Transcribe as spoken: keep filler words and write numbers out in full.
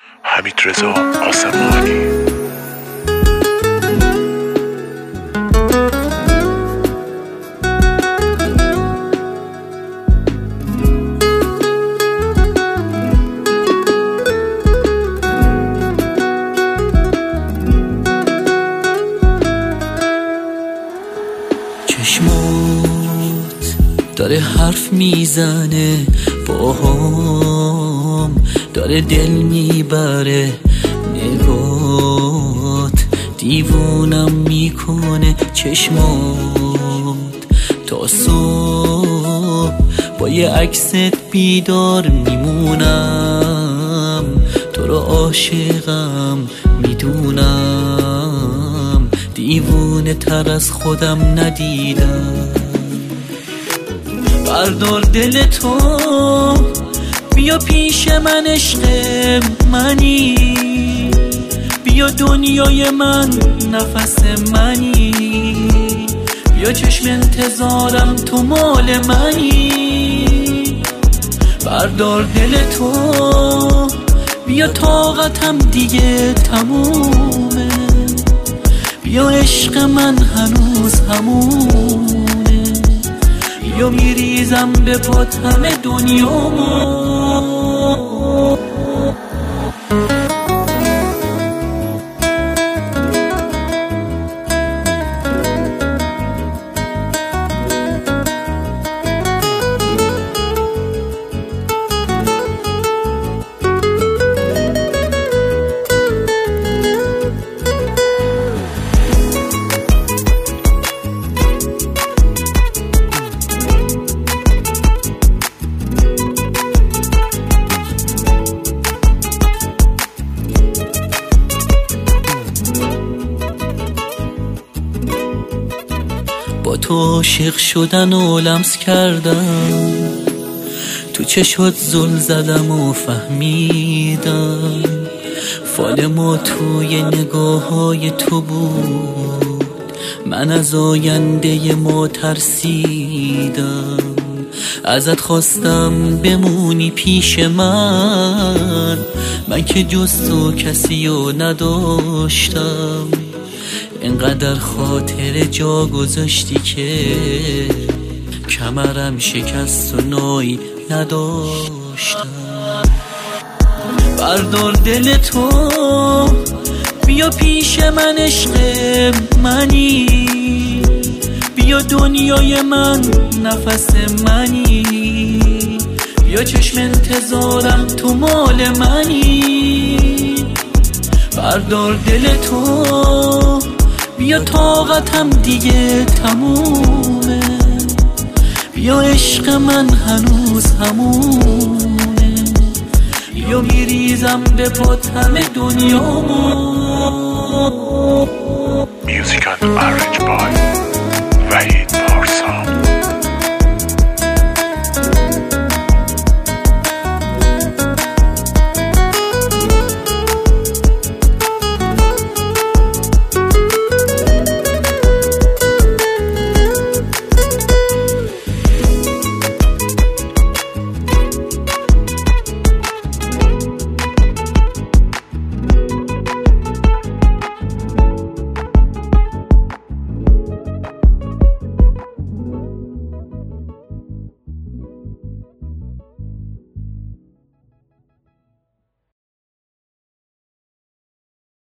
حمیدرضا آسمانی. چشمات داره حرف میزنه باهام، داره دل میبره نگات، دیوونم میکنه چشمات. تا صبح با یه عکست بیدار میمونم، تو رو عاشقم میدونم، دیوونه تر از خودم ندیدم. بردار دل تو بیا پیش من، عشق منی، بیا دنیای من نفس منی، بیا چشم انتظارم تو مال منی. بردار دل تو بیا طاقتم دیگه تمومه، بیا عشق من هنوز همونه، بیا میریزم به پات همه دنیامو. با تو عاشق شدن و لمس کردم، تو چشات زل زدم و فهمیدم، فال ما توی نگاه های تو بود، من از آینده ما ترسیدم. ازت خواستم بمونی پیش من، من که جز تو کسی رو نداشتم، اینقدر خاطر جا گذاشتی که کمرم شکست و نایی نداشتم. بردار دل تو بیا پیش من، عشق منی، بیا دنیای من نفس منی، بیا چشم انتظارم تو مال منی. بردار دل تو بیا طاقتم دیگه تمومه، بیا عشق من هنوز همونه، بیا میریزم به پات همه دنیامو. Music and arranged by وحید.